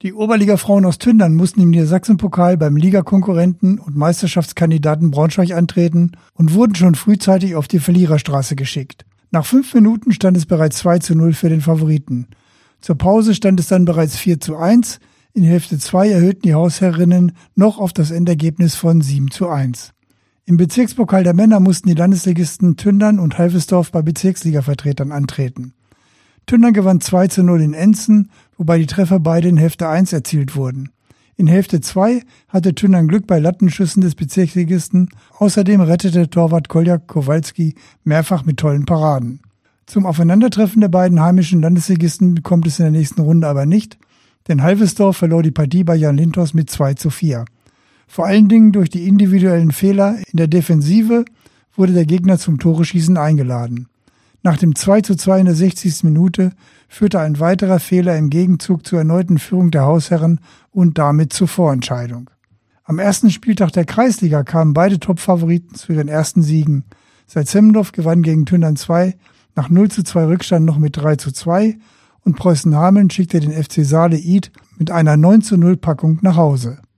Die Oberliga-Frauen aus Tündern mussten im Niedersachsenpokal beim Ligakonkurrenten und Meisterschaftskandidaten Braunschweig antreten und wurden schon frühzeitig auf die Verliererstraße geschickt. Nach 5 Minuten stand es bereits 2:0 für den Favoriten. Zur Pause stand es dann bereits 4:1. In Hälfte 2 erhöhten die Hausherrinnen noch auf das Endergebnis von 7:1. Im Bezirkspokal der Männer mussten die Landesligisten Tündern und Halvesdorf bei Bezirksligavertretern antreten. Tündern gewann 2:0 in Enzen, wobei die Treffer beide in Hälfte 1 erzielt wurden. In Hälfte 2 hatte Tündern Glück bei Lattenschüssen des Bezirksligisten. Außerdem rettete Torwart Kolja Kowalski mehrfach mit tollen Paraden. Zum Aufeinandertreffen der beiden heimischen Landesligisten kommt es in der nächsten Runde aber nicht, denn Halvesdorf verlor die Partie bei Jan Lintos mit 2:4. Vor allen Dingen durch die individuellen Fehler in der Defensive wurde der Gegner zum Toreschießen eingeladen. Nach dem 2:2 in der 60. Minute führte ein weiterer Fehler im Gegenzug zur erneuten Führung der Hausherren und damit zur Vorentscheidung. Am ersten Spieltag der Kreisliga kamen beide Top-Favoriten zu ihren ersten Siegen. Salzhemmendorf gewann gegen Tündern 2 nach 0:2 Rückstand noch mit 3:2 und Preußen-Hameln schickte den FC Saale-Id mit einer 9:0 Packung nach Hause.